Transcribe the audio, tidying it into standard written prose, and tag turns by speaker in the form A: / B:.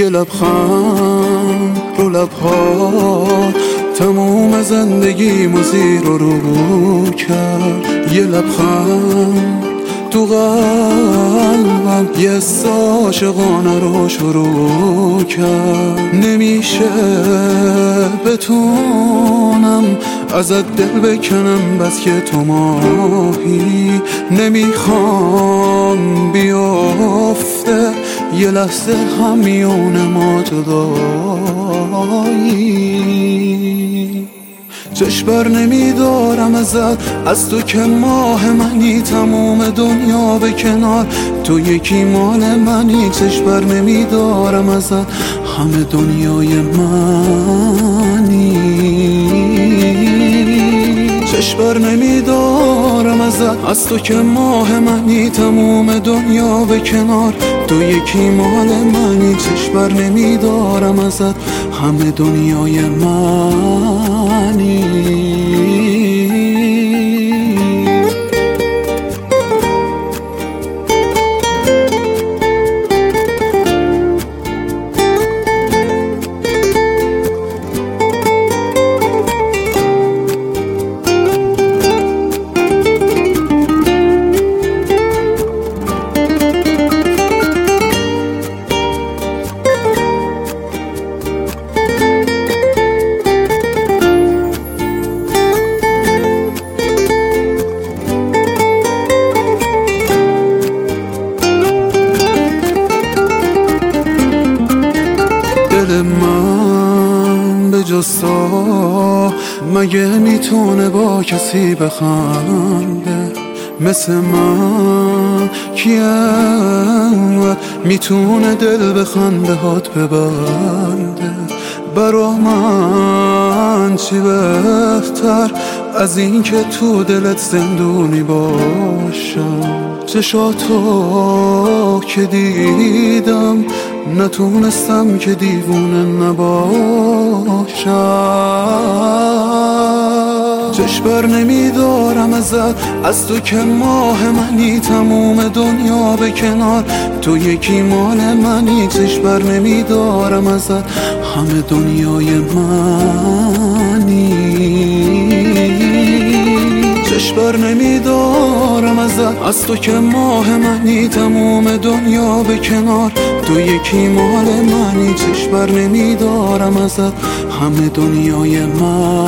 A: یه لبخند رو لبها تموم زندگیمو زیر و رو کرد. یه لبخند تو قلبم یه حس عاشقانه رو شروع کرد. نمیشه بتونم ازت دل بکنم بس که تو ماهی. نمیخوام بیافته یه لحظه هم میون ما جدایی. چشم بر نمیدارم ازت، از تو که ماه منی، تموم دنیا به کنار تو یکی مال منی. چشم بر نمیدارم ازت، همه دنیای منی. چشم بر نمیدارم ازت، از تو که ماه منی، تموم دنیا به کنار تو یکی مال منی. چشم بر نمیدارم ازت، همه دنیای منی. دل من به جز تو مگه میتونه با کسی بخنده؟ مثل من کیم میتونه دل به خنده هات ببنده؟ برا من چی بهتر از این که تو دلت زندونی باشم؟ چشاتو که دیدم نتونستم که دیوونه نباشم. چشم بر نمیدارم ازت، از تو که ماه منی، تموم دنیا به کنار تو یکی مال منی. چشم بر نمیدارم ازت، همه دنیای منی. چشم بر نمیدارم ازت، از تو که ماه منی، تموم دنیا به کنار تو یکی مال منی. چشم بر نمیدارم ازت، همه دنیای من.